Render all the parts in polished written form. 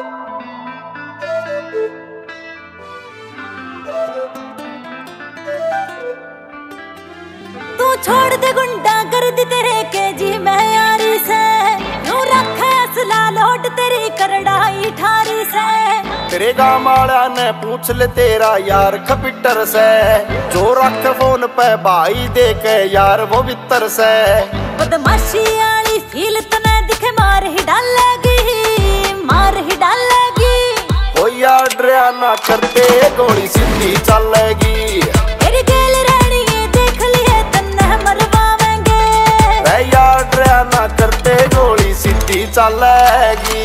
तू छोड़ दे गुंडा कर दी तेरे के जी मैं यारी से, यूं रखे असला लोट तेरी करड़ाई ठारी से। तेरे गाँव वाला ने पूछ ले तेरा यार खपिटर से, जो रख फोन पे भाई दे के यार वो बितर से। बदमाशी वाली फील तने दिखे मार ही डालेगी, मार ही डालेगी। ओ यार डरा ना करते गोली सीधी चलेगी, तेरी गेल रहनी है देख लिए तन्ने मरवावेंगे। रे यार डरा ना करते गोली सीधी चलेगी।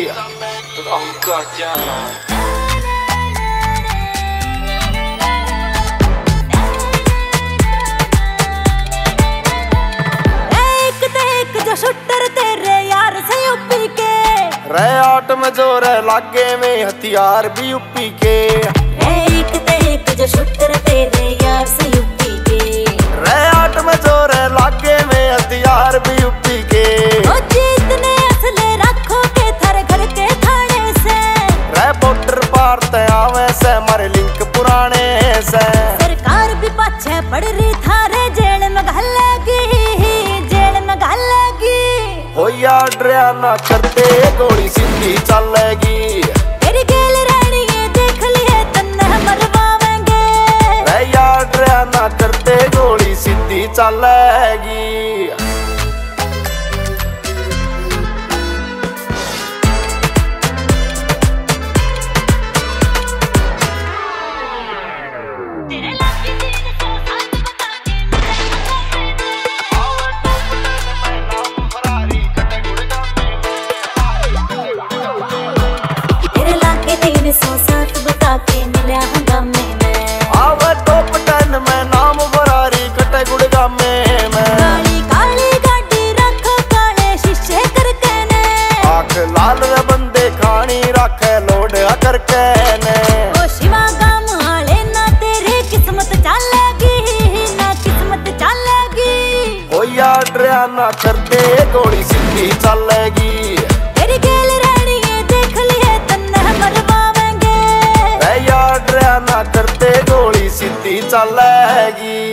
शूटर तेरे यार से यूपी के, रे आट में जोर लागे में हथियार भी यूपी के। एक जो शूटर तेरे यार से यूपी के, रे आट में जोर लागे में हथियार भी यूपी के। ओ जितने असले रखो के थारे घर के थाने से, रे बॉर्डर पार ते आवे से मारे लिंक पुराने से। सरकार भी पाछे पड़ रही थारे जेल में घालेगी, जेल में घालेगी। हो यार डरा ना करते गोली सीधी चलेगी, तेरी गेल रहनी है देख लिए तन्ने मरवावेंगे। रे यार डरा ना करते गोली सीधी चलेगी। डरा ना करते गोली सीधी चलेगी, तेरी गेल रहनी है देख लिए तन्ने मरवावेंगे। रे यार डरा ना करते गोली सीधी चलेगी।